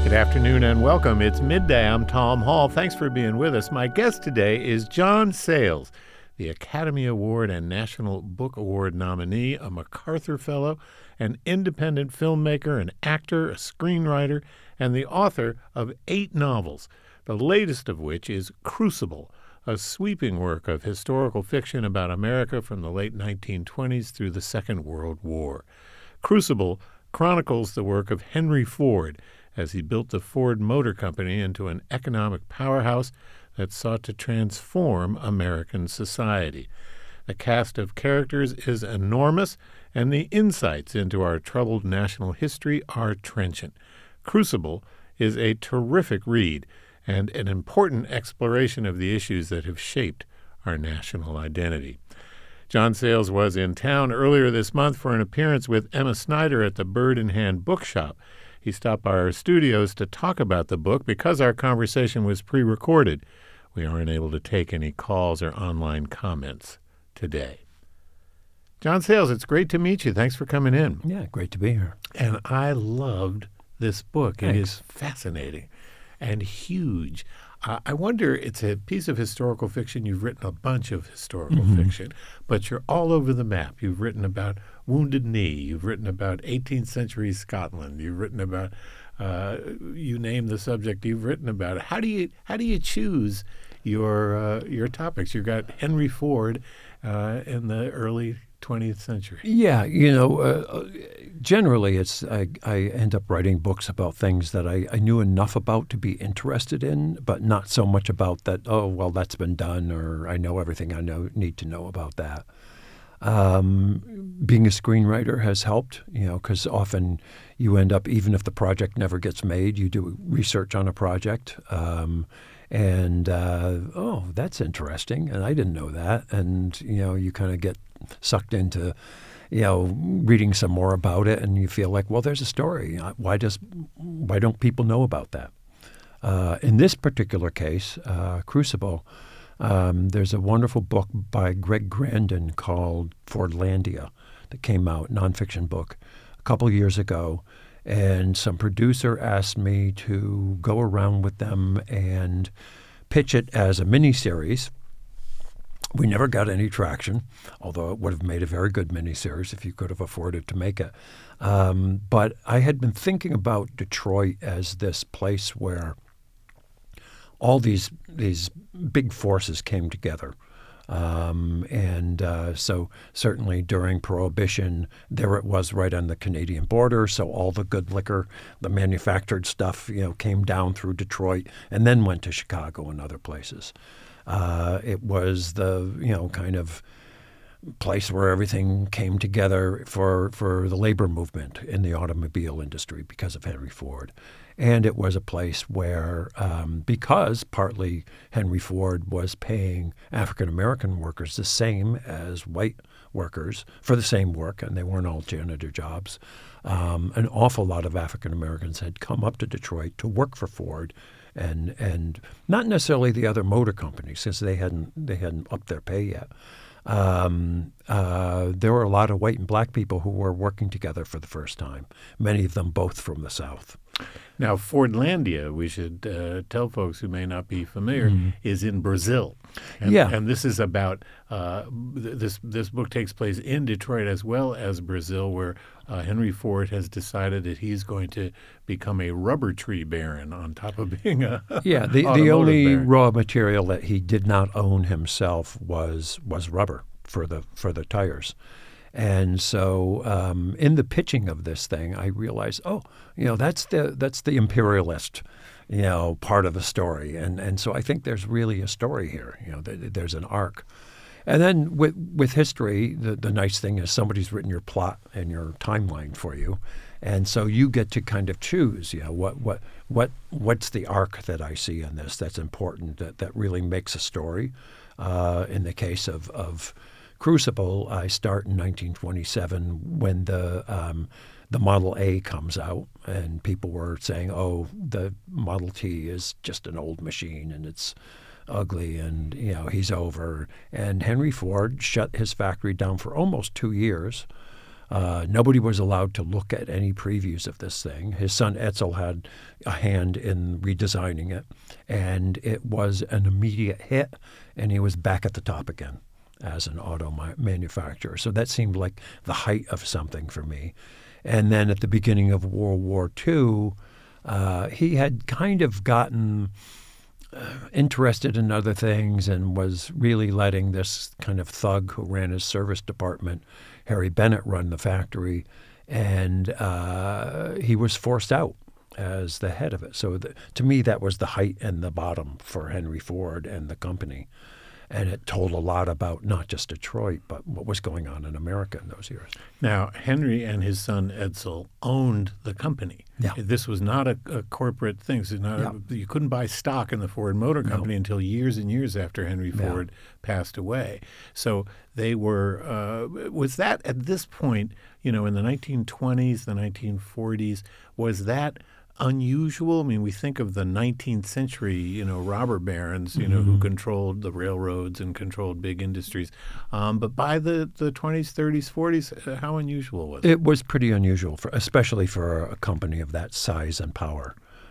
Good afternoon and welcome. It's midday. I'm Tom Hall. Thanks for being with us. My guest today is John Sayles, the Academy Award and National Book Award nominee, a MacArthur Fellow, an independent filmmaker, an actor, a screenwriter, and the author of 8 novels, the latest of which is Crucible, a sweeping work of historical fiction about America from the late 1920s through the Second World War. Crucible chronicles the work of Henry Ford as he built the Ford Motor Company into an economic powerhouse that sought to transform American society. The cast of characters is enormous, and the insights into our troubled national history are trenchant. Crucible is a terrific read and an important exploration of the issues that have shaped our national identity. John Sayles was in town earlier this month for an appearance with Emma Snyder at the Bird in Hand Bookshop. He stopped by our studios to talk about the book. Because our conversation was pre-recorded, we aren't able to take any calls or online comments today. John Sayles, it's great to meet you. Thanks for coming in. Yeah, great to be here. And I loved this book. Thanks. It is fascinating and huge. I wonder, it's a piece of historical fiction. You've written a bunch of historical fiction, but you're all over the map. You've written about Wounded Knee. You've written about 18th century Scotland. You've written about, you name the subject, you've written about it. How do you choose your topics? You've got Henry Ford in the early 20th century. Yeah, generally I end up writing books about things that I knew enough about to be interested in, but not so much about that, oh, well, that's been done, or I know everything I need to know about that. Being a screenwriter has helped, because often you end up, even if the project never gets made, you do research on a project, oh, that's interesting, and I didn't know that, and you kind of get sucked into reading some more about it, and you feel like, well, there's a story. Why don't people know about that? In this particular case, Crucible, there's a wonderful book by Greg Grandin called Fordlandia that came out, nonfiction book, a couple years ago. And some producer asked me to go around with them and pitch it as a miniseries. We never got any traction, although it would have made a very good miniseries if you could have afforded to make it. But I had been thinking about Detroit as this place where all these big forces came together. So certainly during Prohibition, there it was right on the Canadian border. So all the good liquor, the manufactured stuff, came down through Detroit and then went to Chicago and other places. It was the, kind of place where everything came together for the labor movement in the automobile industry because of Henry Ford. And it was a place where, because partly Henry Ford was paying African-American workers the same as white workers for the same work, and they weren't all janitor jobs, an awful lot of African-Americans had come up to Detroit to work for Ford, and not necessarily the other motor companies, since they hadn't upped their pay yet. There were a lot of white and black people who were working together for the first time, many of them both from the South. Now, Fordlandia, we should tell folks who may not be familiar, is in Brazil. And this is about this book takes place in Detroit as well as Brazil, where Henry Ford has decided that he's going to become a rubber tree baron on top of being a the only baron. Raw material that he did not own himself was rubber for the tires. And so in the pitching of this thing, I realized, that's the imperialist, part of the story. And so I think there's really a story here. There's an arc. And then with history, the nice thing is somebody's written your plot and your timeline for you. And so you get to kind of choose, what's the arc that I see in this that's important, that really makes a story. In the case of Crucible, I start in 1927 when the Model A comes out, and people were saying, "Oh, the Model T is just an old machine, and it's ugly, and he's over." And Henry Ford shut his factory down for almost 2 years, Nobody was allowed to look at any previews of this thing. His son Edsel had a hand in redesigning it, and it was an immediate hit, and he was back at the top again as an auto manufacturer. So that seemed like the height of something for me. And then at the beginning of World War II, he had kind of gotten interested in other things and was really letting this kind of thug who ran his service department, Harry Bennett, run the factory. And he was forced out as the head of it. So to me, that was the height and the bottom for Henry Ford and the company. And it told a lot about not just Detroit, but what was going on in America in those years. Now, Henry and his son Edsel owned the company. Yeah. This was not a corporate thing. This is not you couldn't buy stock in the Ford Motor Company until years and years after Henry Ford passed away. So they were was that at this point, in the 1920s, the 1940s, was that unusual? I mean, we think of the 19th century, robber barons, who controlled the railroads and controlled big industries. But by the 20s, 30s, 40s, how unusual was it? It was pretty unusual, especially for a company of that size and power.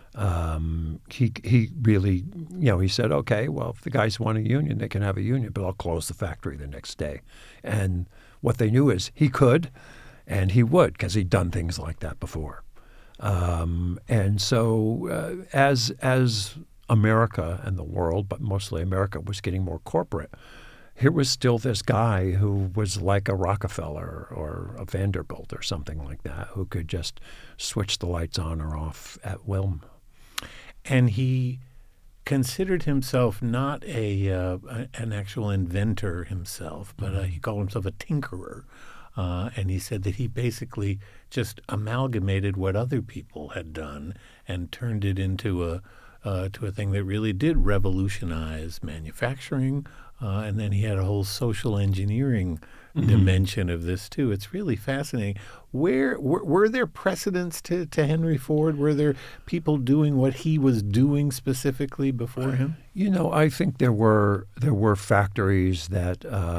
He really, he said, okay, well, if the guys want a union, they can have a union, but I'll close the factory the next day. And what they knew is he could, and he would, because he'd done things like that before. And so as America and the world, but mostly America, was getting more corporate, here was still this guy who was like a Rockefeller or a Vanderbilt or something like that, who could just switch the lights on or off at will. And he considered himself not an actual inventor himself, but he called himself a tinkerer. And he said that he basically just amalgamated what other people had done and turned it into a thing that really did revolutionize manufacturing. And then he had a whole social engineering dimension of this too. It's really fascinating. Were there precedents to Henry Ford? Were there people doing what he was doing specifically before him? I think there were factories that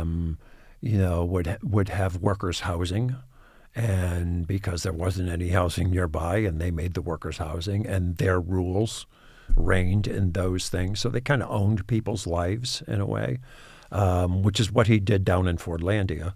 would have workers' housing, and because there wasn't any housing nearby, and they made the workers' housing, and their rules reigned in those things. So they kind of owned people's lives in a way, which is what he did down in Fordlandia,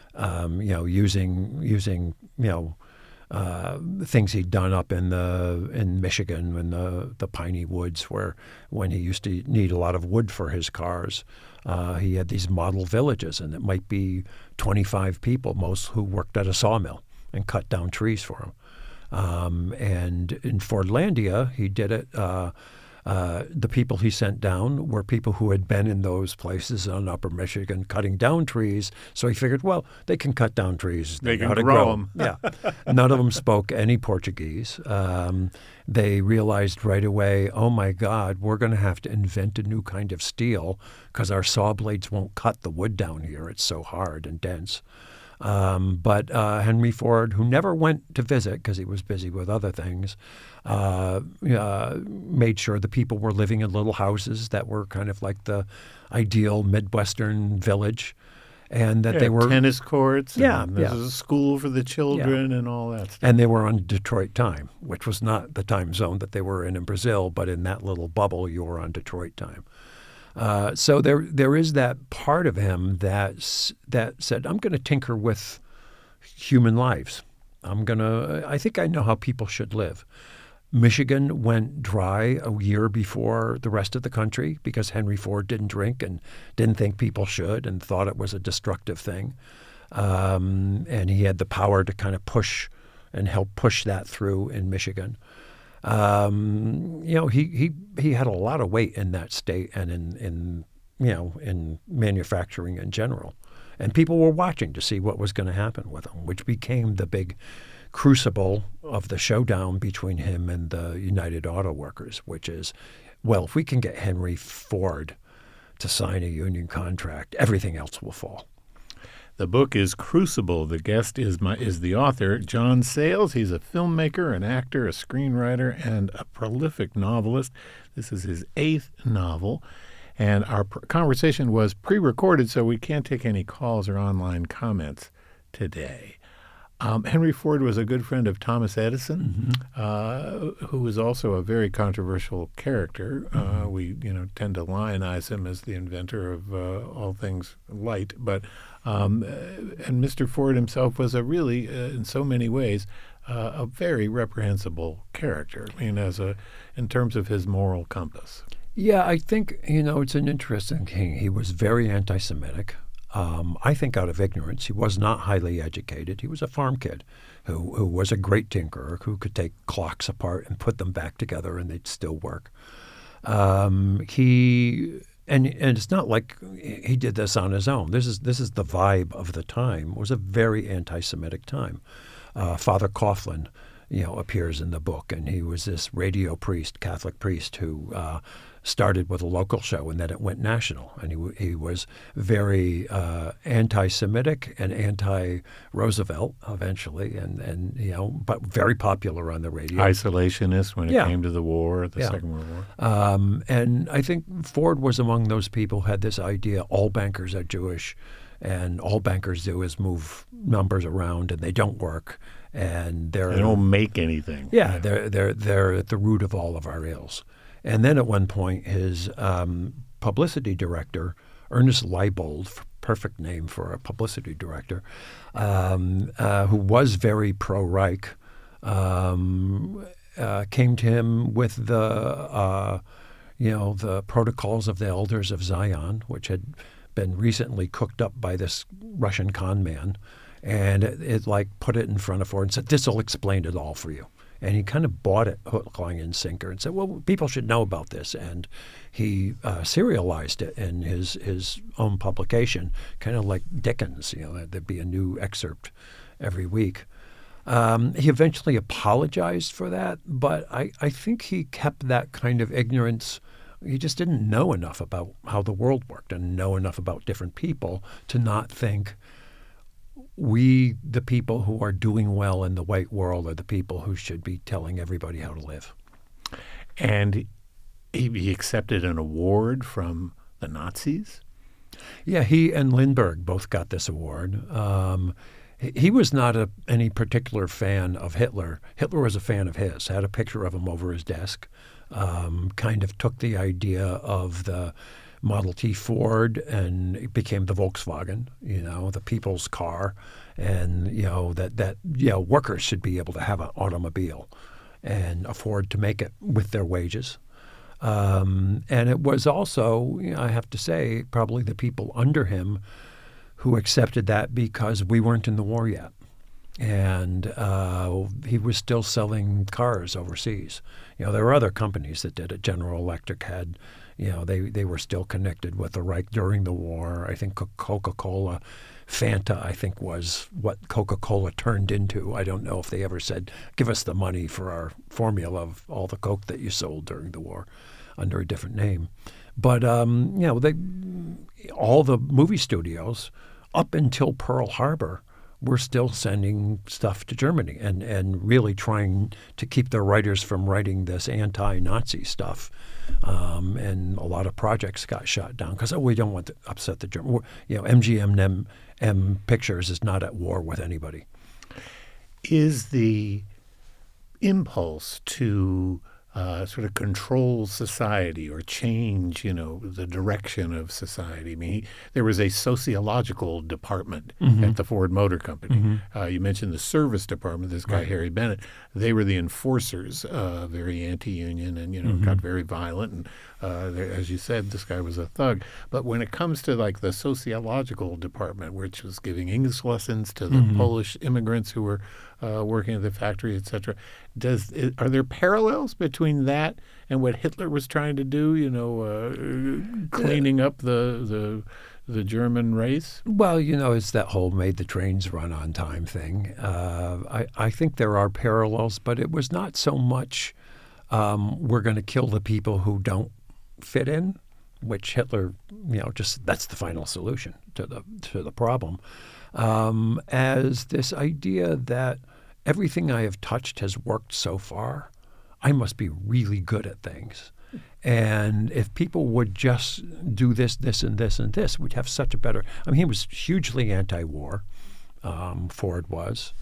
using things he'd done up in Michigan in the piney woods, where when he used to need a lot of wood for his cars, he had these model villages, and it might be 25 people, most who worked at a sawmill and cut down trees for him. And in Fordlandia, he did it. The people he sent down were people who had been in those places on Upper Michigan cutting down trees. So he figured, well, they can cut down trees. They can grow them. Yeah. None of them spoke any Portuguese. They realized right away, oh, my God, we're going to have to invent a new kind of steel because our saw blades won't cut the wood down here. It's so hard and dense. But Henry Ford, who never went to visit because he was busy with other things, made sure the people were living in little houses that were kind of like the ideal Midwestern village, and that they were tennis courts. And there was a school for the children and all that stuff. And they were on Detroit time, which was not the time zone that they were in Brazil, but in that little bubble, you were on Detroit time. So there is that part of him that said, I'm going to tinker with human lives. I think I know how people should live. Michigan went dry a year before the rest of the country because Henry Ford didn't drink and didn't think people should and thought it was a destructive thing. And he had the power to kind of push and help push that through in Michigan. He had a lot of weight in that state and in manufacturing in general, and people were watching to see what was going to happen with him, which became the big crucible of the showdown between him and the United Auto Workers, which is, well, if we can get Henry Ford to sign a union contract, everything else will fall. The book is Crucible. The guest is the author, John Sayles. He's a filmmaker, an actor, a screenwriter, and a prolific novelist. This is his 8th novel. And our conversation was pre-recorded, so we can't take any calls or online comments today. Henry Ford was a good friend of Thomas Edison, who was also a very controversial character. We, tend to lionize him as the inventor of all things light, but and Mr. Ford himself was a really, in so many ways, a very reprehensible character. I mean, in terms of his moral compass. Yeah, I think, it's an interesting thing. He was very anti-Semitic. I think out of ignorance. He was not highly educated. He was a farm kid who was a great tinkerer, who could take clocks apart and put them back together and they'd still work. And it's not like he did this on his own. This is the vibe of the time. It was a very anti-Semitic time. Father Coughlin, appears in the book, and he was this radio priest, Catholic priest, who started with a local show, and then it went national. And he was very anti-Semitic and anti-Roosevelt eventually, but very popular on the radio. Isolationist when it came to the war, the Second World War. And I think Ford was among those people who had this idea: all bankers are Jewish, and all bankers do is move numbers around, and they don't work, and they don't make anything. Yeah, they're at the root of all of our ills. And then at one point, his publicity director, Ernest Leibold, perfect name for a publicity director, who was very pro-Reich, came to him with the Protocols of the Elders of Zion, which had been recently cooked up by this Russian con man, and it put it in front of Ford and said, "This will explain it all for you." And he kind of bought it hook, line, and sinker and said, well, people should know about this. And he serialized it in his own publication, kind of like Dickens. There'd be a new excerpt every week. He eventually apologized for that, but I think he kept that kind of ignorance. He just didn't know enough about how the world worked and know enough about different people to not think we, the people who are doing well in the white world, are the people who should be telling everybody how to live. And he accepted an award from the Nazis? Yeah, he and Lindbergh both got this award. He was not any particular fan of Hitler. Hitler was a fan of his, had a picture of him over his desk, kind of took the idea of the Model T Ford, and it became the Volkswagen, the people's car, and that workers should be able to have an automobile and afford to make it with their wages. And it was also, I have to say, probably the people under him who accepted that because we weren't in the war yet. And he was still selling cars overseas. There were other companies that did it. General Electric had, they were still connected with the Reich during the war. I think Coca-Cola, Fanta, I think, was what Coca-Cola turned into. I don't know if they ever said, give us the money for our formula of all the Coke that you sold during the war under a different name. But, all the movie studios up until Pearl Harbor were still sending stuff to Germany and really trying to keep their writers from writing this anti-Nazi stuff. And a lot of projects got shot down because, we don't want to upset the German. MGM Pictures is not at war with anybody. Is the impulse to sort of control society or change, the direction of society. I mean, there was a sociological department at the Ford Motor Company. You mentioned the service department, this guy, Harry Bennett. They were the enforcers, very anti-union and, got very violent. And as you said, this guy was a thug. But when it comes to the sociological department, which was giving English lessons to the Polish immigrants who were working at the factory, et cetera, are there parallels between that and what Hitler was trying to do, cleaning up the German race? Well, it's that whole made the trains run on time thing. I think there are parallels, but it was not so much we're going to kill the people who don't fit in, which Hitler, that's the final solution to the problem, as this idea that everything I have touched has worked so far. I must be really good at things. And if people would just do this, this, and this, and this, we'd have such a better... he was hugely anti-war, Ford was.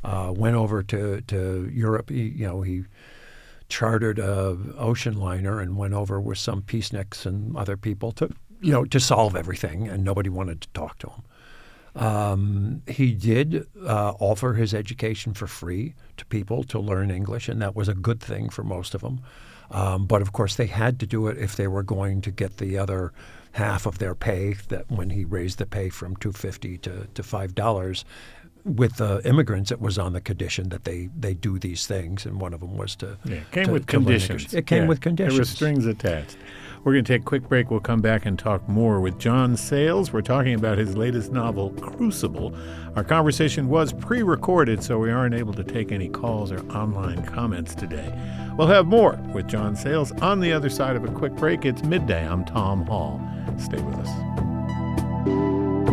went over to Europe. He chartered a ocean liner and went over with some peaceniks and other people to solve everything, and nobody wanted to talk to him. He did offer his education for free to people to learn English, and that was a good thing for most of them. But of course, they had to do it if they were going to get the other half of their pay. That when he raised the pay from $2.50 to $5. With the immigrants, it was on the condition that they do these things, and one of them was to it came with conditions. It came with conditions. There were strings attached. We're going to take a quick break. We'll come back and talk more with John Sayles. We're talking about his latest novel, Crucible. Our conversation was pre-recorded, so we aren't able to take any calls or online comments today. We'll have more with John Sayles on the other side of a quick break. It's midday. I'm Tom Hall. Stay with us.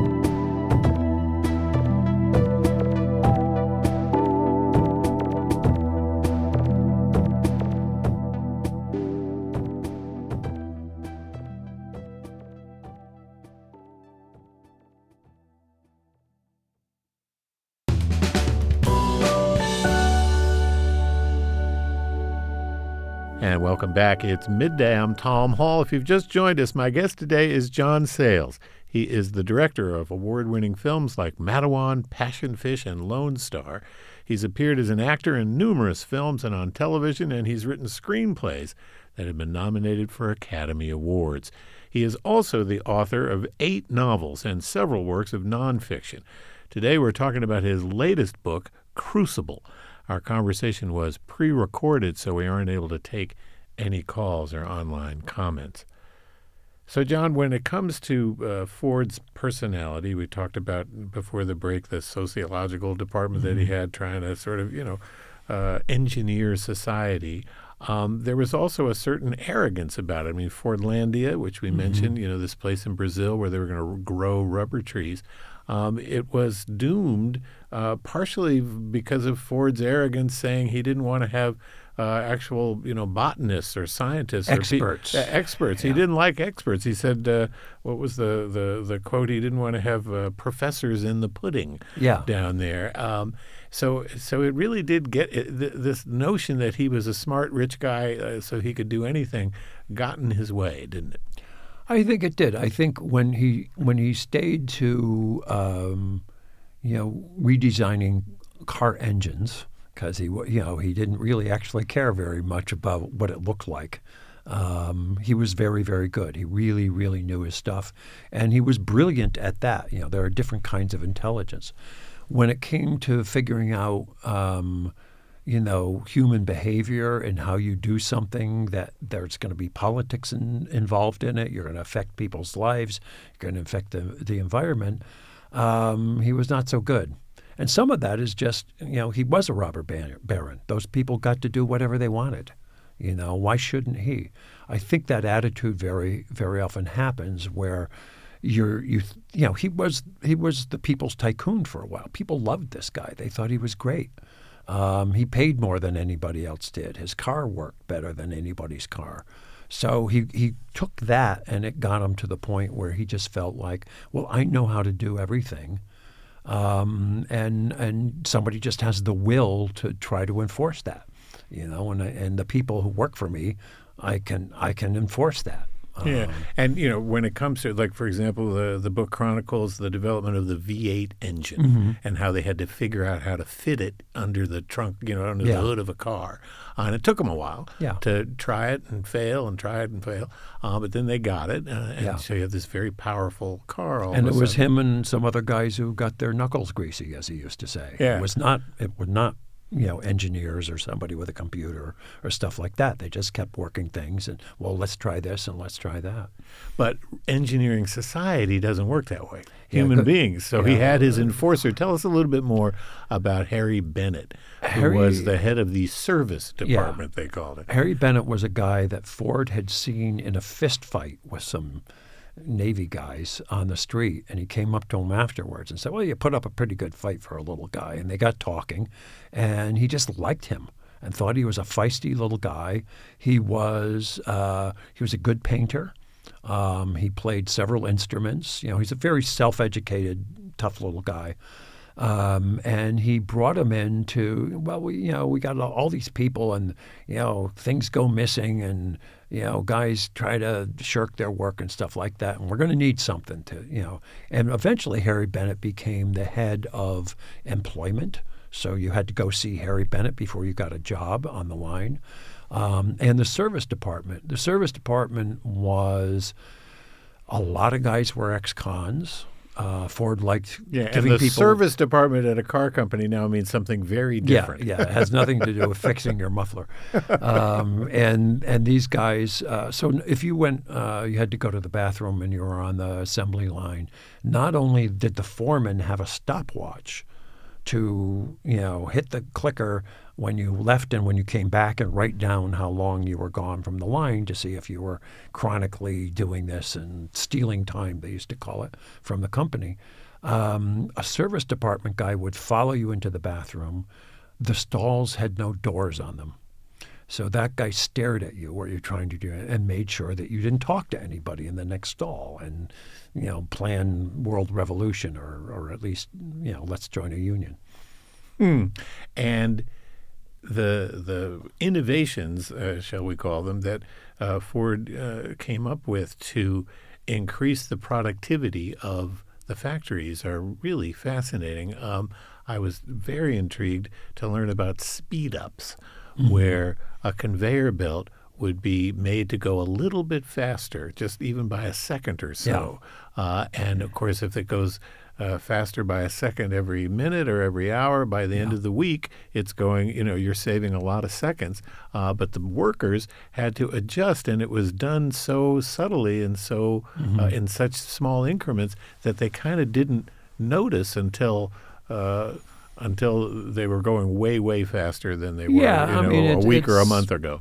And welcome back. It's midday. I'm Tom Hall. If you've just joined us, my guest today is John Sayles. He is the director of award-winning films like Matewan, Passion Fish, and Lone Star. He's appeared as an actor in numerous films and on television, and he's written screenplays that have been nominated for Academy Awards. He is also the author of 8 novels and several works of nonfiction. Today we're talking about his latest book, Crucible. Our conversation was pre-recorded, so we aren't able to take any calls or online comments. So, John, when it comes to Ford's personality, we talked about before the break the sociological department that he had trying to sort of, engineer society. There was also a certain arrogance about it. I mean, Fordlandia, which we mentioned, this place in Brazil where they were going to grow rubber trees. It was doomed partially because of Ford's arrogance, saying he didn't want to have actual, botanists or scientists. Experts. Experts. Yeah. He didn't like experts. He said, what was the quote? He didn't want to have professors in the pudding down there. So it really did get this notion that he was a smart, rich guy, so he could do anything, got in his way, didn't it? I think it did. I think when he stayed to redesigning car engines, because he didn't really actually care very much about what it looked like. He was very, very good. He really, really knew his stuff, and he was brilliant at that. There are different kinds of intelligence. When it came to figuring out human behavior and how you do something that there's going to be politics involved in it. You're going to affect people's lives. You're going to affect the environment. He was not so good. And some of that is just, he was a robber baron. Those people got to do whatever they wanted. Why shouldn't he? I think that attitude very, very often happens where he was the people's tycoon for a while. People loved this guy. They thought he was great. He paid more than anybody else did. His car worked better than anybody's car. So he took that, and it got him to the point where he just felt like, well, I know how to do everything. And somebody just has the will to try to enforce that, and the people who work for me, I can enforce that. Yeah, and when it comes to, like, for example, the book chronicles the development of the V8 engine and how they had to figure out how to fit it under the trunk, under the hood of a car. And it took them a while to try it and fail and try it and fail, but then they got it, so you have this very powerful car. And it was him and some other guys who got their knuckles greasy, as he used to say. Yeah. It was not engineers or somebody with a computer or stuff like that. They just kept working things and, well, let's try this and let's try that. But engineering society doesn't work that way. Human beings. So he had his enforcer. Tell us a little bit more about Harry Bennett, who was the head of the service department, they called it. Harry Bennett was a guy that Ford had seen in a fist fight with some Navy guys on the street, and he came up to him afterwards and said, well, you put up a pretty good fight for a little guy. And they got talking, and he just liked him and thought he was a feisty little guy. He was a good painter. He played several instruments. He's a very self-educated, tough little guy. And he brought them in to, well, we got all these people and, things go missing and, guys try to shirk their work and stuff like that. And we're going to need something to. And eventually Harry Bennett became the head of employment. So you had to go see Harry Bennett before you got a job on the line. And the service department. The service department was a lot of guys were ex-cons. Ford liked and giving the people service department at a car company now means something very different. Yeah, it has nothing to do with fixing your muffler. And these guys. So if you went, you had to go to the bathroom and you were on the assembly line. Not only did the foreman have a stopwatch to hit the clicker when you left and when you came back and write down how long you were gone from the line to see if you were chronically doing this and stealing time, they used to call it, from the company. A service department guy would follow you into the bathroom. The stalls had no doors on them. So that guy stared at you what you're trying to do and made sure that you didn't talk to anybody in the next stall and, plan world revolution or at least, let's join a union. And the innovations, shall we call them, that Ford came up with to increase the productivity of the factories are really fascinating. I was very intrigued to learn about speed-ups, where a conveyor belt would be made to go a little bit faster, just even by a second or so. And, of course, if it goes faster by a second every minute or every hour, by the end of the week, it's going, you're saving a lot of seconds. But the workers had to adjust, and it was done so subtly and so in such small increments that they kind of didn't notice until they were going way, way faster than they were a week or a month ago.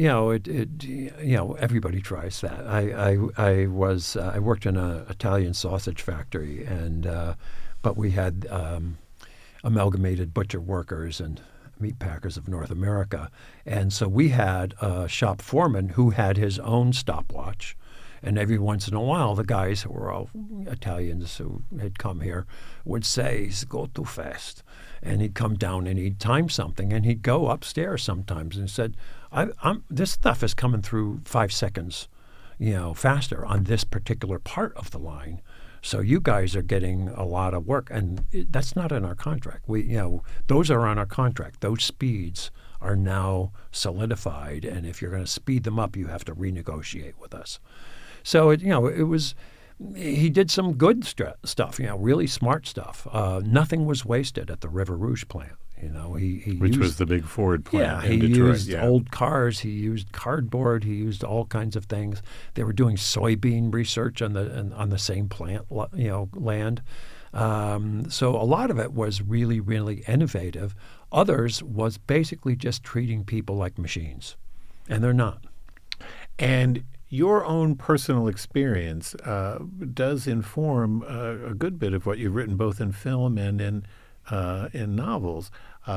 Everybody tries that. I worked in an Italian sausage factory, but we had Amalgamated Butcher Workers and Meat Packers of North America, and so we had a shop foreman who had his own stopwatch. And every once in a while, the guys who were all Italians who had come here would say, "Go too fast." And he'd come down and he'd time something, and he'd go upstairs sometimes and said, this stuff is coming through 5 seconds, faster on this particular part of the line. So you guys are getting a lot of work, and that's not in our contract. Those are on our contract. Those speeds are now solidified, and if you're going to speed them up, you have to renegotiate with us. So he did some good stuff, really smart stuff. Nothing was wasted at the River Rouge plant. Which was the big Ford plant in he Detroit. Used old cars. He used cardboard. He used all kinds of things. They were doing soybean research on the same plant, land. So a lot of it was really, really innovative. Others was basically just treating people like machines, and they're not. And your own personal experience does inform a good bit of what you've written, both in film and in novels.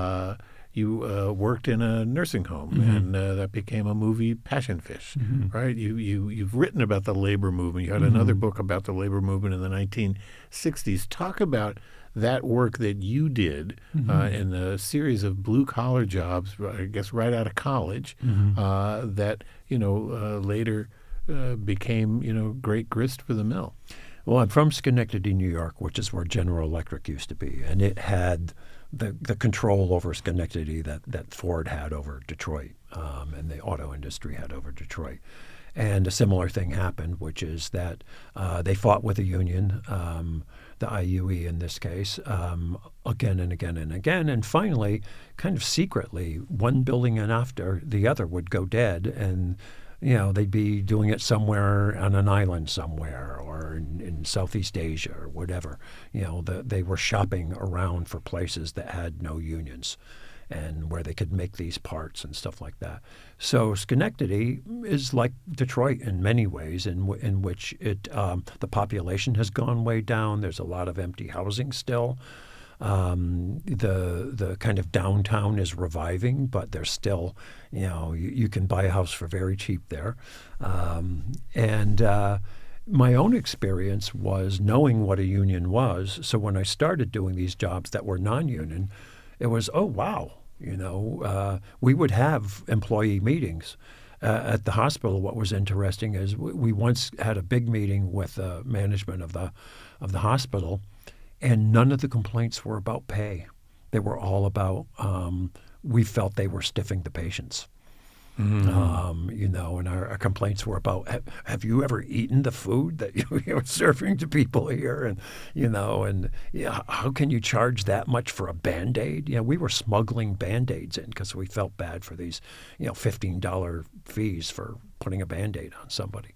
You worked in a nursing home, and that became a movie, Passion Fish, right? You've written about the labor movement. You had another book about the labor movement in the 1960s. Talk about that work that you did in a series of blue-collar jobs, I guess right out of college, that later became great grist for the mill. Well, I'm from Schenectady, New York, which is where General Electric used to be, and it had the control over Schenectady that Ford had over Detroit, and the auto industry had over Detroit. And a similar thing happened, which is that they fought with the union, the IUE in this case, again and again and again. And finally, kind of secretly, one building and after the other would go dead, and they'd be doing it somewhere on an island somewhere or in Southeast Asia or whatever. They were shopping around for places that had no unions and where they could make these parts and stuff like that. So Schenectady is like Detroit in many ways, in which the population has gone way down. There's a lot of empty housing still. The kind of downtown is reviving, but there's still, you can buy a house for very cheap there. my own experience was knowing what a union was. So when I started doing these jobs that were non-union, it was, oh, wow. We would have employee meetings. At the hospital, what was interesting is we once had a big meeting with the management of the hospital, and none of the complaints were about pay. They were all about we felt they were stiffing the patients. And our complaints were about, have you ever eaten the food that you're serving to people here? And how can you charge that much for a Band-Aid? We were smuggling Band-Aids in because we felt bad for these, $15 fees for putting a Band-Aid on somebody.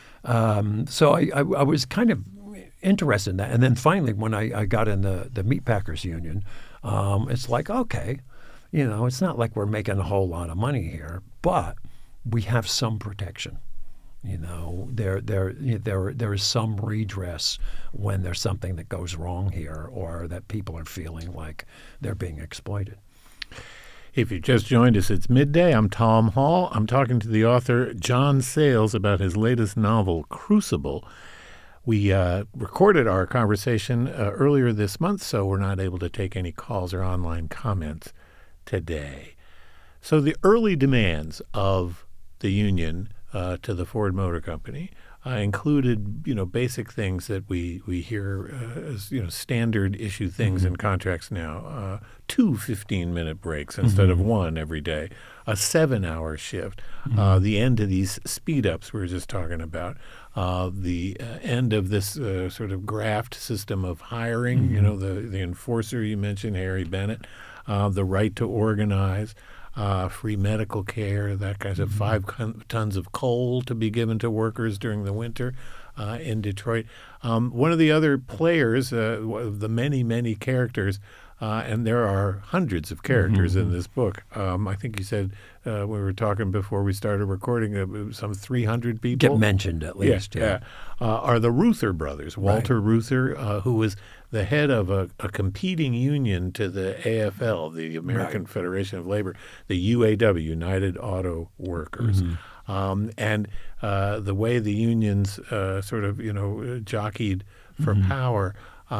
So I was kind of interested in that. And then finally, when I got in the Meatpackers Union, it's like, okay, it's not like we're making a whole lot of money here, but we have some protection. There is some redress when there's something that goes wrong here or that people are feeling like they're being exploited. If you just joined us, it's midday. I'm Tom Hall. I'm talking to the author John Sayles about his latest novel, Crucible. We recorded our conversation earlier this month, so we're not able to take any calls or online comments today. So the early demands of the union to the Ford Motor Company included, basic things that we hear as, standard issue things in contracts now. 2 15-minute breaks instead of one every day, a 7-hour shift, the end of these speed-ups we were just talking about, the end of this sort of graft system of hiring, the enforcer you mentioned, Harry Bennett, the right to organize, free medical care, that kind of 5 tons of coal to be given to workers during the winter in Detroit. One of the other players, the many, many characters, and there are hundreds of characters in this book. I think you said we were talking before we started recording, some 300 people. Get mentioned at least, yeah. Are the Reuther brothers. Walter Reuther, who was the head of a competing union to the AFL, the American Federation of Labor, the UAW, United Auto Workers. And the way the unions sort of, jockeyed for power.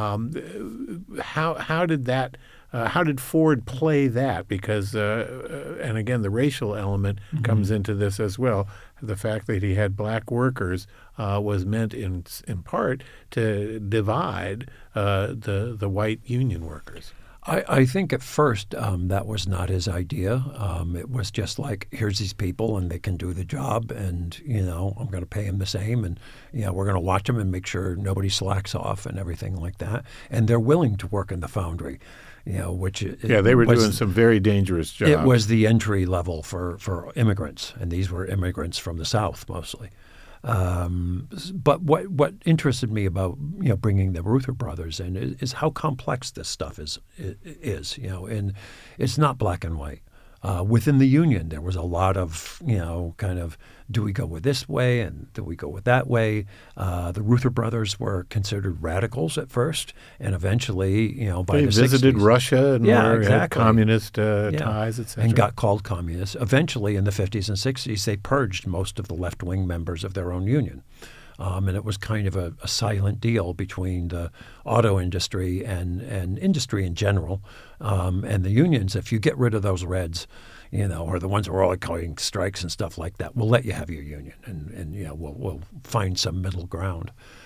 How did that? How did Ford play that? Because, and again, the racial element comes into this as well. The fact that he had black workers was meant in part to divide the white union workers. I think at first that was not his idea. It was just like, here's these people and they can do the job and, I'm going to pay them the same and, we're going to watch them and make sure nobody slacks off and everything like that. And they're willing to work in the foundry, which they were doing some very dangerous jobs. It was the entry level for immigrants, and these were immigrants from the South mostly. But what interested me about bringing the Reuther brothers in is how complex this stuff is, and it's not black and white. Within the union, there was a lot of kind of, do we go with this way and do we go with that way? The Reuther brothers were considered radicals at first, and eventually, by they the visited 60s, Russia and had communist ties, etc. And got called communists. Eventually, in the 50s and 60s, they purged most of the left-wing members of their own union. And it was kind of a silent deal between the auto industry and industry in general and the unions. If you get rid of those Reds, or the ones who are all calling strikes and stuff like that, we'll let you have your union, and we'll find some middle ground.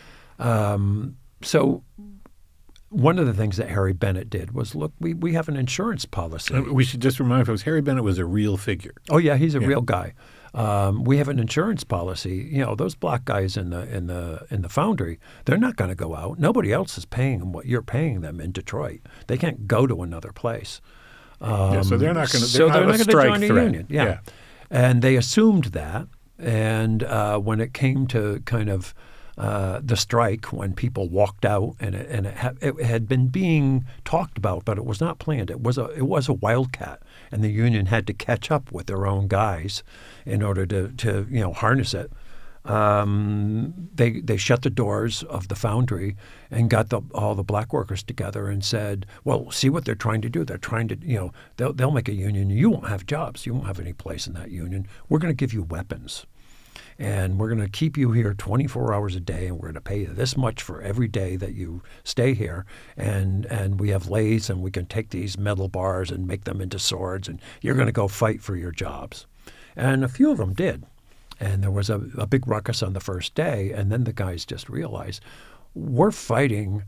So one of the things that Harry Bennett did was, look, we have an insurance policy. We should just remind folks, Harry Bennett was a real figure. Oh yeah, he's a real guy. We have an insurance policy. Those black guys in the foundry, they're not going to go out. Nobody else is paying them what you're paying them in Detroit. They can't go to another place. So they're not going to. So they're not going to join a union. Yeah, and they assumed that. And when it came to kind of the strike, when people walked out, and it had been being talked about, but it was not planned. It was a wildcat, and the union had to catch up with their own guys in order to harness it. They shut the doors of the foundry and got all the black workers together and said, well, see what they're trying to do. They're trying to, they'll make a union. You won't have jobs. You won't have any place in that union. We're going to give you weapons. And we're going to keep you here 24 hours a day, and we're going to pay you this much for every day that you stay here. And we have lathes, and we can take these metal bars and make them into swords, and you're going to go fight for your jobs. And a few of them did. And there was a big ruckus on the first day, and then the guys just realized, we're fighting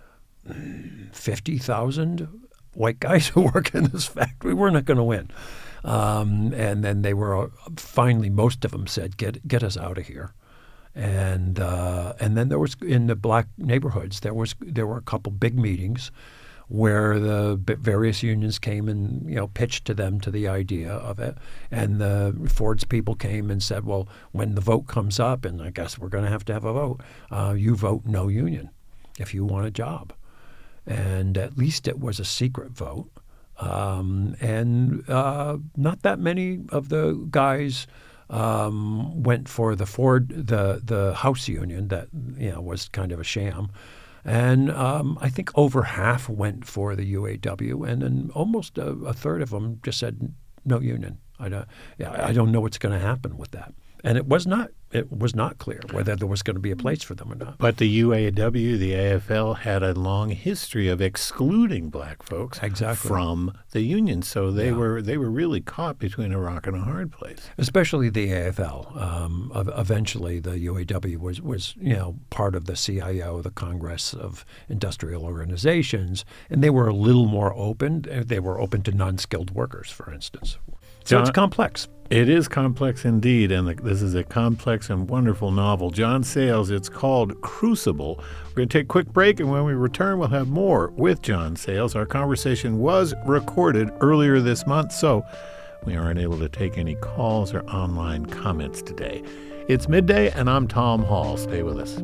50,000 white guys who work in this factory. We're not going to win. And then they were finally, most of them said, "Get us out of here." And then there was, in the black neighborhoods, there were a couple big meetings where the various unions came and pitched to them to the idea of it. And the Ford's people came and said, "Well, when the vote comes up, and I guess we're going to have a vote, you vote no union if you want a job." And at least it was a secret vote. And not that many of the guys went for the Ford, the House union that was kind of a sham, and I think over half went for the UAW, and then almost a third of them just said no union. I don't know what's going to happen with that. And it was not clear whether there was going to be a place for them or not. But the UAW, the AFL, had a long history of excluding black folks from the union. So they were really caught between a rock and a hard place. Especially the AFL. Eventually, the UAW was part of the CIO, the Congress of Industrial Organizations, and they were a little more open. They were open to non-skilled workers, for instance. So it's complex. It is complex indeed, and this is a complex and wonderful novel. John Sayles, it's called Crucible. We're going to take a quick break, and when we return, we'll have more with John Sayles. Our conversation was recorded earlier this month, so we aren't able to take any calls or online comments today. It's midday, and I'm Tom Hall. Stay with us.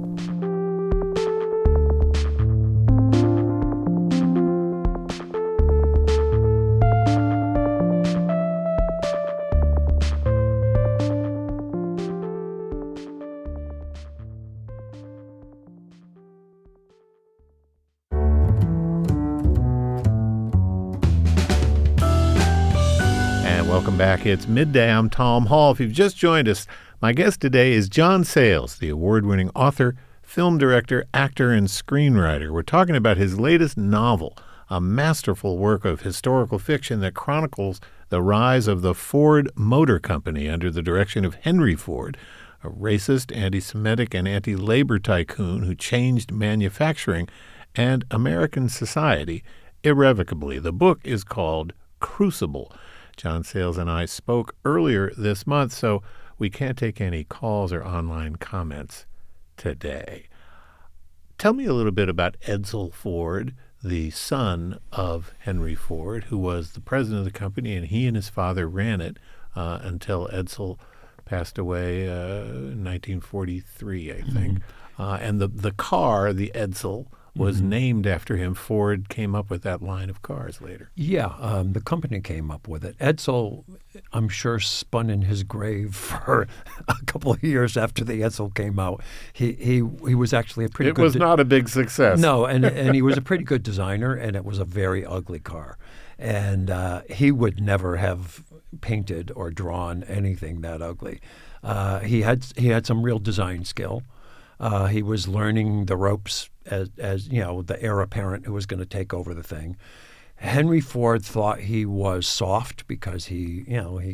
Welcome back. It's midday. I'm Tom Hall. If you've just joined us, my guest today is John Sayles, the award-winning author, film director, actor, and screenwriter. We're talking about his latest novel, a masterful work of historical fiction that chronicles the rise of the Ford Motor Company under the direction of Henry Ford, a racist, anti-Semitic, and anti-labor tycoon who changed manufacturing and American society irrevocably. The book is called Crucible. John Sayles and I spoke earlier this month, so we can't take any calls or online comments today. Tell me a little bit about Edsel Ford, the son of Henry Ford, who was the president of the company, and he and his father ran it until Edsel passed away in 1943, I think. And the car, the Edsel, was named after him. Ford came up with that line of cars later. Yeah, the company came up with it. Edsel, I'm sure, spun in his grave for a couple of years after the Edsel came out. He was actually a pretty good... It was not a big success. No, and he was a pretty good designer, and it was a very ugly car. And he would never have painted or drawn anything that ugly. He had some real design skill. He was learning the ropes as the heir apparent who was going to take over the thing. Henry Ford thought he was soft because he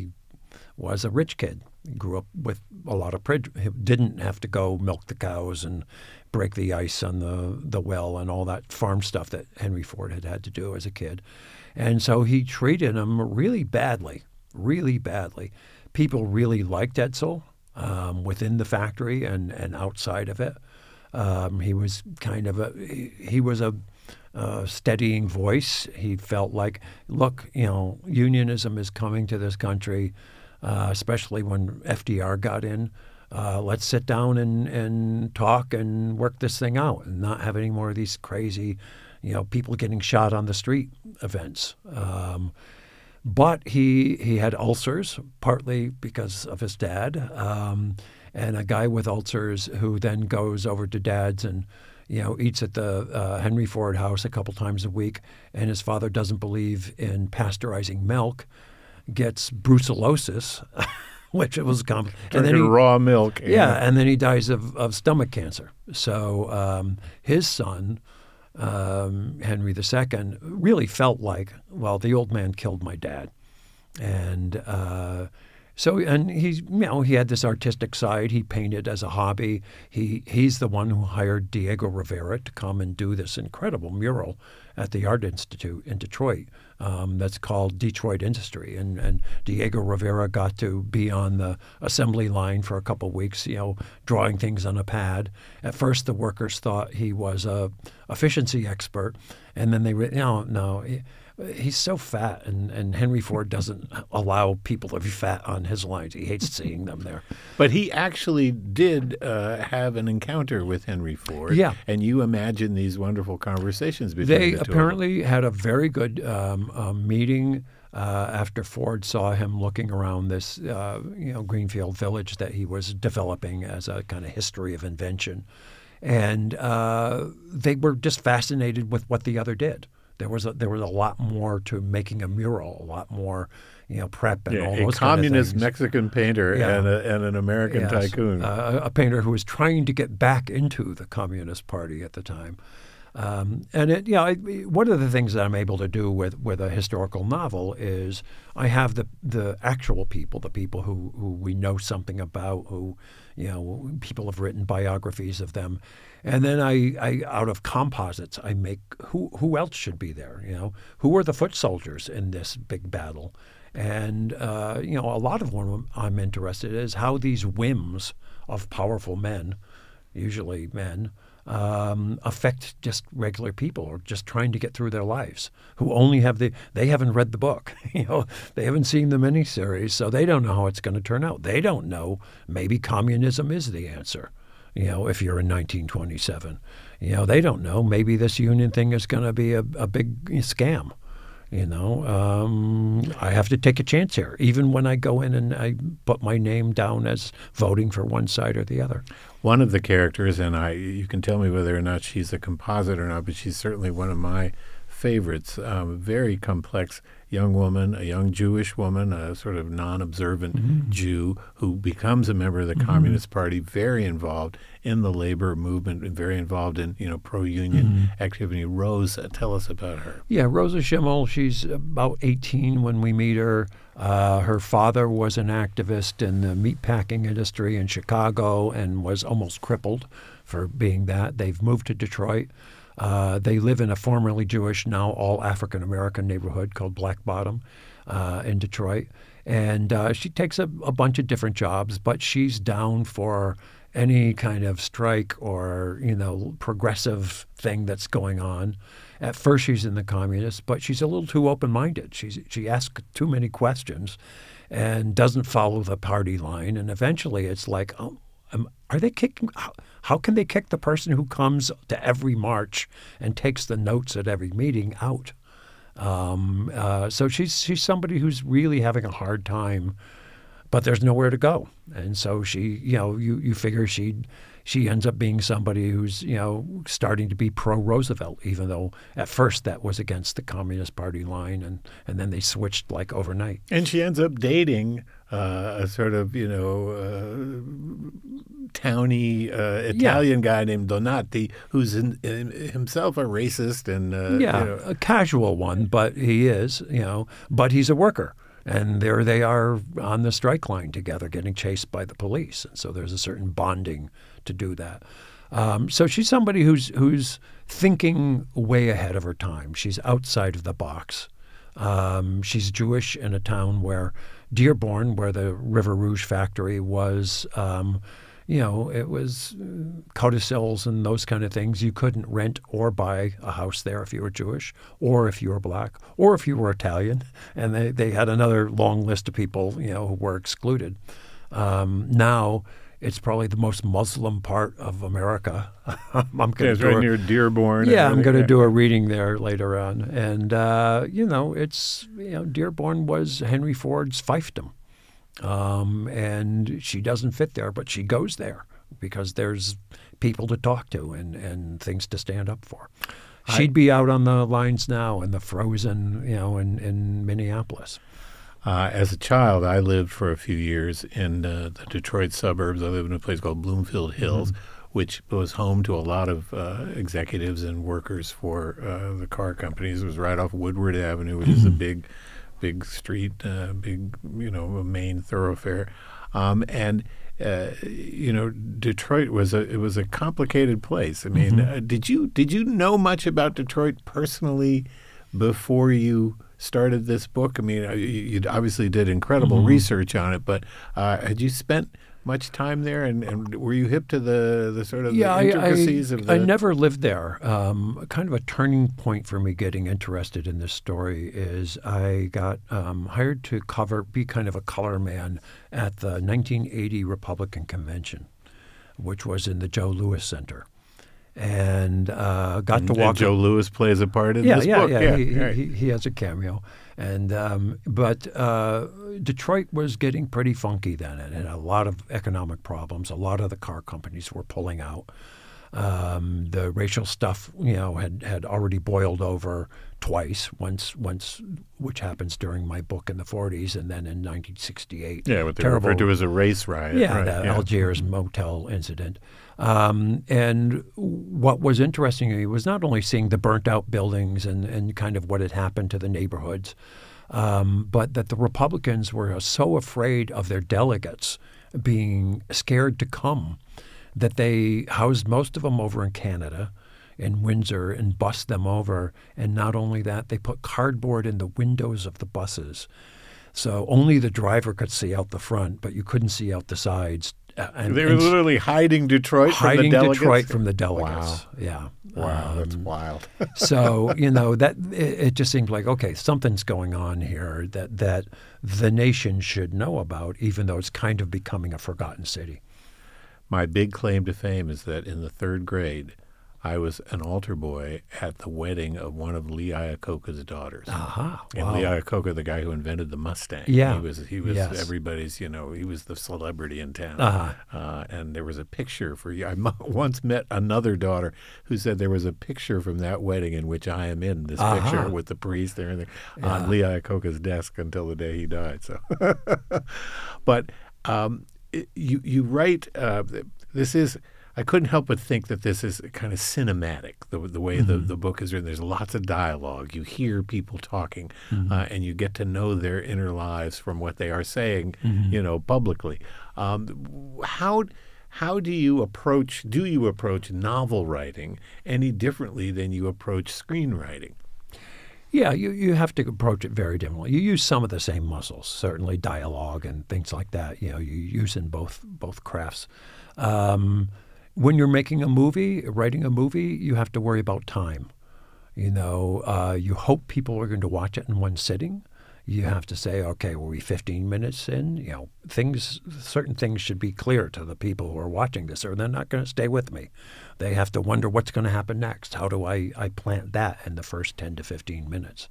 was a rich kid. He grew up with a lot of privilege. He didn't have to go milk the cows and break the ice on the well and all that farm stuff that Henry Ford had to do as a kid. And so he treated him really badly, really badly. People really liked Edsel. Within the factory and outside of it. He was kind of a steadying voice. He felt like, look, unionism is coming to this country, especially when FDR got in. Let's sit down and talk and work this thing out and not have any more of these crazy, people getting shot on the street events. But he had ulcers, partly because of his dad, and a guy with ulcers who then goes over to Dad's and eats at the Henry Ford house a couple times a week, and his father doesn't believe in pasteurizing milk, gets brucellosis, which it was common. Drinking raw milk. Yeah, and then he dies of stomach cancer. So his son, Henry II, really felt like, well, the old man killed my dad. And and he had this artistic side. He painted as a hobby. He's the one who hired Diego Rivera to come and do this incredible mural at the Art Institute in Detroit. That's called Detroit Industry, and Diego Rivera got to be on the assembly line for a couple of weeks, drawing things on a pad. At first, the workers thought he was a efficiency expert, and then they no. He's so fat, and Henry Ford doesn't allow people to be fat on his lines. He hates seeing them there. But he actually did have an encounter with Henry Ford. Yeah. And you imagine these wonderful conversations between They the two apparently had a very good meeting after Ford saw him looking around this Greenfield Village that he was developing as a kind of history of invention. And they were just fascinated with what the other did. There was a lot more to making a mural, a lot more, prep and all those a kind of communist things. Mexican painter and an American tycoon. A painter who was trying to get back into the Communist Party at the time. One of the things that I'm able to do with a historical novel is I have the actual people, the people who we know something about, who people have written biographies of them, and then I out of composites I make who else should be there, who are the foot soldiers in this big battle, and a lot of what I'm interested in is how these whims of powerful men, usually men, affect just regular people or just trying to get through their lives, who only have they haven't read the book, they haven't seen the miniseries, so they don't know how it's going to turn out. They don't know, maybe communism is the answer, if you're in 1927. They don't know, maybe this union thing is going to be a big scam. I have to take a chance here, even when I go in and I put my name down as voting for one side or the other. One of the characters, and you can tell me whether or not she's a composite or not, but she's certainly one of my favorites. Very complex young woman, a young Jewish woman, a sort of non-observant Jew who becomes a member of the Communist Party, very involved in the labor movement and very involved in, pro-union activity. Rose, tell us about her. Yeah, Rosa Schimmel, she's about 18 when we meet her. Her father was an activist in the meatpacking industry in Chicago and was almost crippled for being that. They've moved to Detroit. They live in a formerly Jewish, now all African-American neighborhood called Black Bottom in Detroit. And she takes a bunch of different jobs, but she's down for any kind of strike or, progressive thing that's going on. At first she's in the communists, but she's a little too open-minded. She asks too many questions and doesn't follow the party line. And eventually it's like, are they kicking? How can they kick the person who comes to every march and takes the notes at every meeting out? So she's somebody who's really having a hard time, but there's nowhere to go. And so she, you figure she ends up being somebody who's, starting to be pro-Roosevelt, even though at first that was against the Communist Party line, and then they switched like overnight. And she ends up dating a sort of, towny Italian guy named Donati, who's himself a racist and a casual one, but he is, but he's a worker. And there they are on the strike line together, getting chased by the police. And so there's a certain bonding to do that. So she's somebody who's thinking way ahead of her time. She's outside of the box. She's Jewish in a town where Dearborn, where the River Rouge factory was, it was codicils and those kind of things. You couldn't rent or buy a house there if you were Jewish or if you were black or if you were Italian. And they had another long list of people, who were excluded. Now it's probably the most Muslim part of America. It's right near Dearborn. Yeah, I'm going to do a reading there later on. And, Dearborn was Henry Ford's fiefdom. And she doesn't fit there, but she goes there because there's people to talk to and things to stand up for. She'd be out on the lines now in the frozen, in Minneapolis. As a child, I lived for a few years in the Detroit suburbs. I lived in a place called Bloomfield Hills, which was home to a lot of executives and workers for the car companies. It was right off Woodward Avenue, which is a big street, big, a main thoroughfare. Detroit was a complicated place. I mean, did you know much about Detroit personally before you started this book? I mean, you obviously did incredible research on it, but had you spent much time there, and were you hip to the sort of the intricacies of the... I never lived there. Kind of a turning point for me getting interested in this story is I got hired to be kind of a color man at the 1980 Republican Convention, which was in the Joe Louis Center. And got to walk. And Joe Louis plays a part in this book. Yeah. He has a cameo, but Detroit was getting pretty funky then. It had a lot of economic problems. A lot of the car companies were pulling out. The racial stuff, had already boiled over twice. Once, which happens during my book in the 40s, and then in 1968. Yeah, what they referred to as a race riot. Yeah, the Algiers motel incident. And what was interesting to me was not only seeing the burnt-out buildings and kind of what had happened to the neighborhoods, but that the Republicans were so afraid of their delegates being scared to come that they housed most of them over in Canada, in Windsor, and bussed them over. And not only that, they put cardboard in the windows of the buses. So only the driver could see out the front, but you couldn't see out the sides. They were literally hiding Detroit from the delegates? Detroit from the delegates, wow. Yeah. Wow, that's wild. So, that it just seemed like, okay, something's going on here that the nation should know about, even though it's kind of becoming a forgotten city. My big claim to fame is that in the third grade, I was an altar boy at the wedding of one of Lee Iacocca's daughters. Wow. And Lee Iacocca, the guy who invented the Mustang. Yeah. He was yes. everybody's, he was the celebrity in town. And there was a picture for you. I once met another daughter who said there was a picture from that wedding in which I am in this picture with the priest there on Lee Iacocca's desk until the day he died. So, but you write, this is... I couldn't help but think that this is kind of cinematic, the way the book is written. There's lots of dialogue. You hear people talking, and you get to know their inner lives from what they are saying, publicly. How do you approach novel writing any differently than you approach screenwriting? Yeah, you have to approach it very differently. You use some of the same muscles, certainly dialogue and things like that. You use in both crafts. When you're making a movie, writing a movie, you have to worry about time. You hope people are going to watch it in one sitting. You have to say, okay, were we 15 minutes in? Certain things should be clear to the people who are watching this, or they're not going to stay with me. They have to wonder what's going to happen next. How do I plant that in the first 10 to 15 minutes?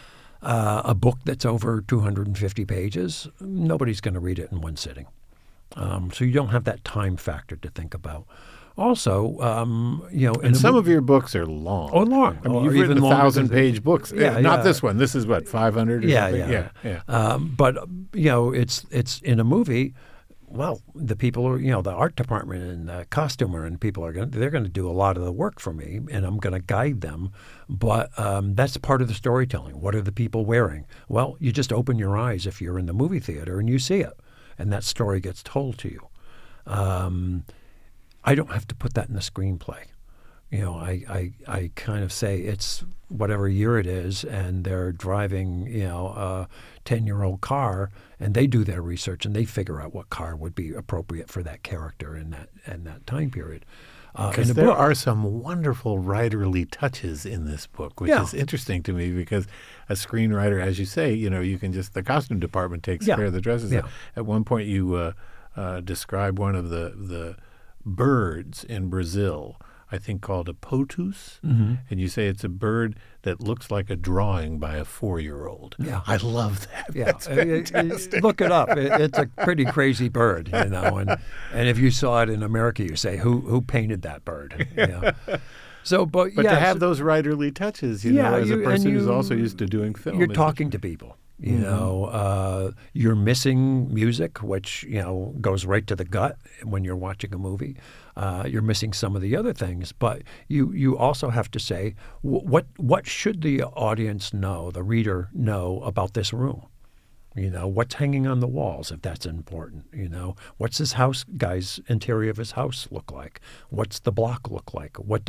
A book that's over 250 pages, nobody's going to read it in one sitting. So you don't have that time factor to think about. Also, and some of your books are long. Oh, long. I mean, you've written 1,000-page books. Not this one. This is what, 500 or something? Yeah. But it's in a movie. Well, the people are, the art department and the costumer and people they're going to do a lot of the work for me, and I'm going to guide them. But that's part of the storytelling. What are the people wearing? Well, you just open your eyes if you're in the movie theater and you see it. And that story gets told to you. I don't have to put that in the screenplay. I kind of say it's whatever year it is, and they're driving, a 10-year-old car, and they do their research and they figure out what car would be appropriate for that character in that time period. Because there are some wonderful writerly touches in this book, which is interesting to me because a screenwriter, as you say, you can the costume department takes care of the dresses. Yeah. At one point you describe one of the birds in Brazil, I think called a potus, and you say it's a bird that looks like a drawing by a 4-year-old. Yeah. I love that. Yeah. That's fantastic. Look it up. It's a pretty crazy bird, and if you saw it in America, you say, who painted that bird? So, but to have those writerly touches, as a person who's also used to doing film. You're talking to people. You know, you're missing music, which, you know, goes right to the gut when you're watching a movie. You're missing some of the other things, but you also have to say, what should the audience know, the reader know about this room? You know, what's hanging on the walls, if that's important. You know, what's this guy's interior of his house look like? What's the block look like? What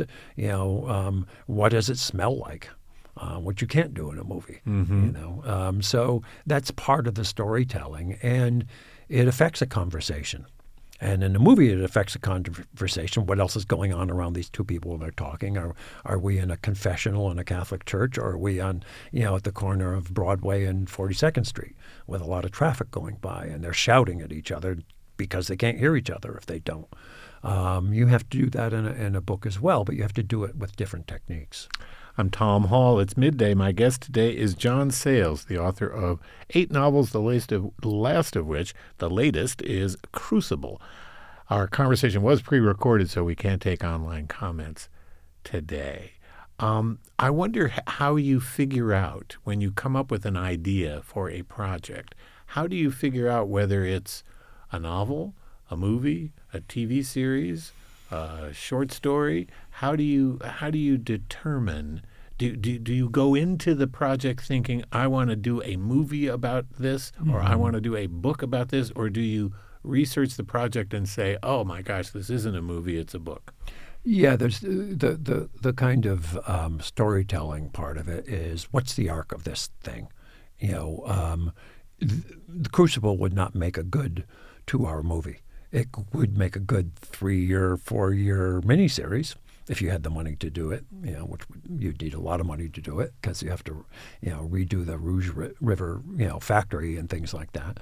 does it smell like? Which you can't do in a movie. You know, so that's part of the storytelling, and it affects a conversation. And in a movie, it affects a conversation. What else is going on around these two people when they're talking? Are we in a confessional in a Catholic church, or are we on, you know, at the corner of Broadway and 42nd Street with a lot of traffic going by, and they're shouting at each other because they can't hear each other if they don't? You have to do that in a book as well, but you have to do it with different techniques. I'm Tom Hall. It's Midday. My guest today is John Sayles, the author of 8 novels, the last of which, the latest, is Crucible. Our conversation was pre-recorded, so we can't take online comments today. I wonder how you figure out, when you come up with an idea for a project, how do you figure out whether it's a novel, a movie, a TV series, short story? How do you determine? Do you go into the project thinking, I want to do a movie about this, or I want to do a book about this, or do you research the project and say, oh my gosh, this isn't a movie, it's a book? Yeah, there's the kind of storytelling part of it is, what's the arc of this thing? You know, the Crucible would not make a good 2-hour movie. It would make a good 3-year, 4-year miniseries if you had the money to do it, you know, which you'd need a lot of money to do it because you have to, you know, redo the Rouge River, you know, factory and things like that.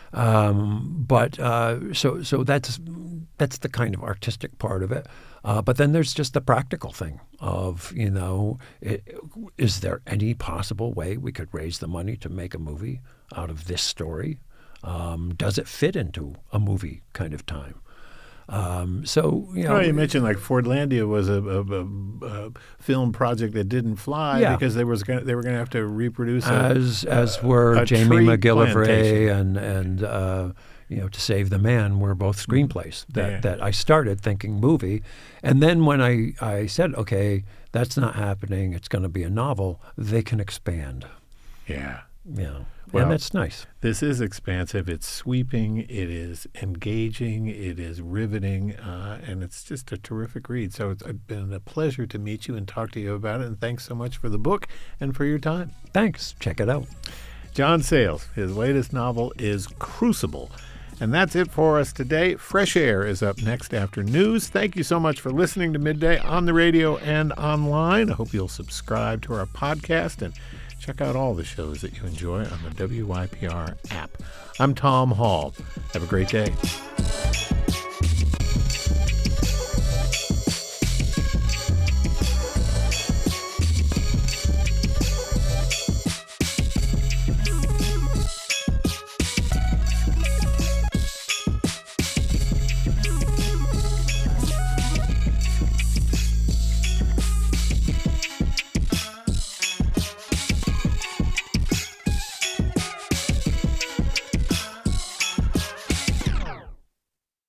So that's the kind of artistic part of it. But then there's just the practical thing of, you know, is there any possible way we could raise the money to make a movie out of this story? Does it fit into a movie kind of time? So, you know. Well, you mentioned like Fordlandia was a film project that didn't fly because they were going to have to reproduce as were Jamie McGillivray and you know, To Save the Man were both screenplays that I started thinking movie, and then when I said, okay, that's not happening, it's going to be a novel, they can expand. Yeah. Yeah. Well, and that's nice. This is expansive. It's sweeping. It is engaging. It is riveting. And it's just a terrific read. So it's been a pleasure to meet you and talk to you about it. And thanks so much for the book and for your time. Thanks. Check it out. John Sayles, his latest novel is Crucible. And that's it for us today. Fresh Air is up next after news. Thank you so much for listening to Midday on the radio and online. I hope you'll subscribe to our podcast and check out all the shows that you enjoy on the WYPR app. I'm Tom Hall. Have a great day.